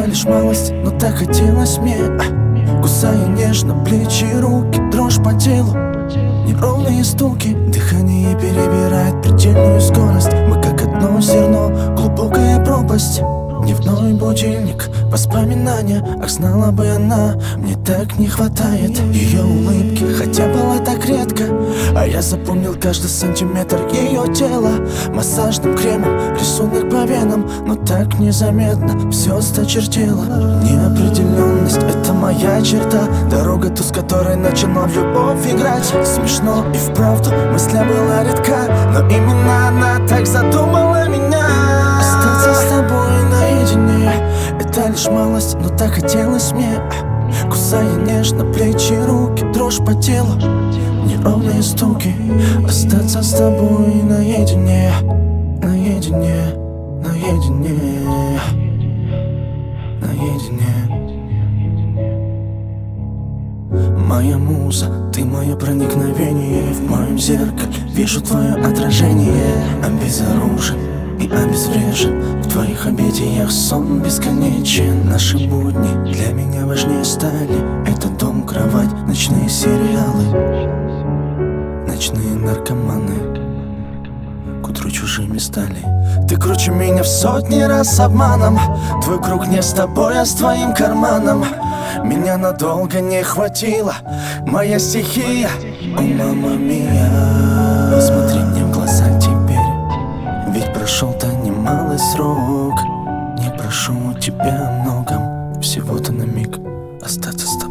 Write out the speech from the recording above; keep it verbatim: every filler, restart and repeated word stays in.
лишь малость, но так хотелось мне. Кусая нежно плечи и руки, дрожь по телу, неровные стуки. Дыхание перебирает предельную скорость. Мы как одно зерно, глубокая пропасть. Дневной будильник, воспоминания. Ах, знала бы она, мне так не хватает ее улыбки, хотя была так редко. А я запомнил каждый сантиметр ее тела. Массажным кремом, рисунок по венам, но так незаметно все осточертело. Неопределенность — это моя черта, дорога ту, с которой начала в любовь играть. Смешно и вправду, мысля была редка, но именно она так задумала меня. Остаться с тобой наедине — это лишь малость, но так хотелось мне. Кусая нежно плечи и руки, дрожь по телу, неровные стуки. Остаться с тобой наедине, наедине, наедине, наедине. Моя муза, ты мое проникновение. В моем зеркале вижу твое отражение. Обезоружен и обезврежен, в твоих объятиях сон бесконечен. Наши будни для меня важнее стали. Это дом, кровать, ночные сериалы, ночные наркоманы к утру чужими стали. Ты круче меня в сотни раз обманом. Твой круг не с тобой, а с твоим карманом. Меня надолго не хватило, моя стихия. О, мама мия, посмотри мне в глаза теперь, ведь прошел-то немалый срок. Не прошу у тебя о многом, всего-то на миг остаться с тобой.